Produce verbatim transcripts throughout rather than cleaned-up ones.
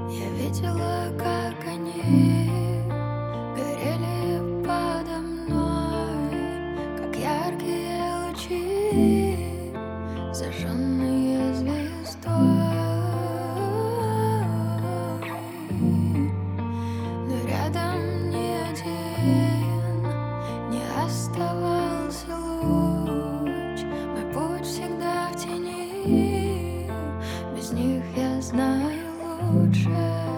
Я видела, как они горели подо мной, как яркие лучи, зажженные звездой. Но рядом ни один не оставался луч. Мой путь всегда в тени, без них я знаю лучше.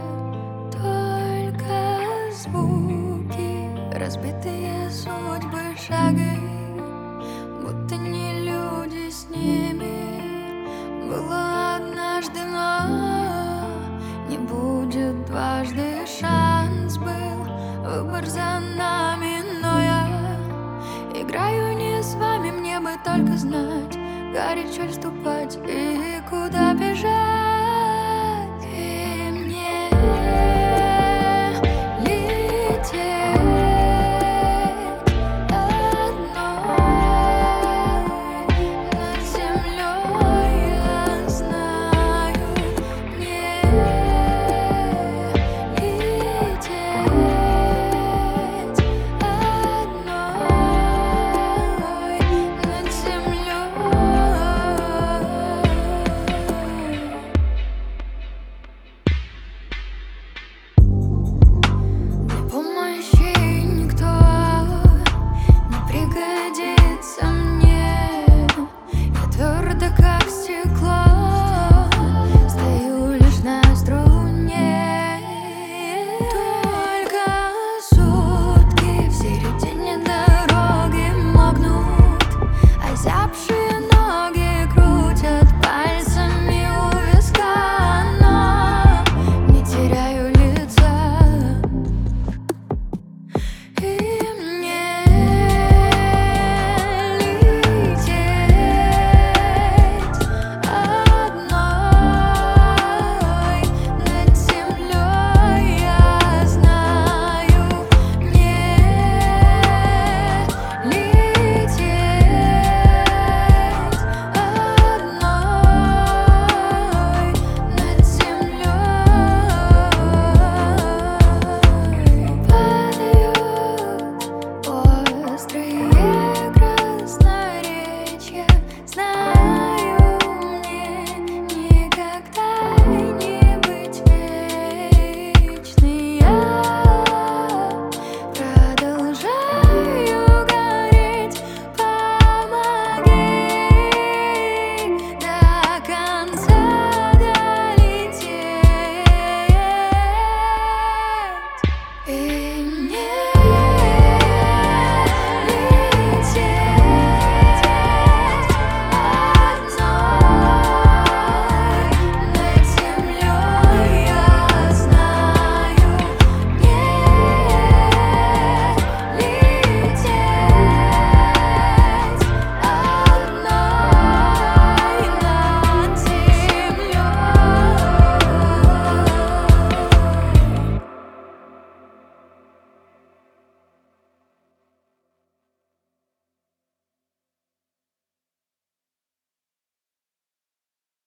Только звуки, разбитые судьбы, шаги, будто не люди с ними. Было однажды, но не будет дважды. Шанс был, выбор за нами, но я играю не с вами. Мне бы только знать, горячо ли ступать и куда бежать. И мне лететь одной над землей, я знаю. Мне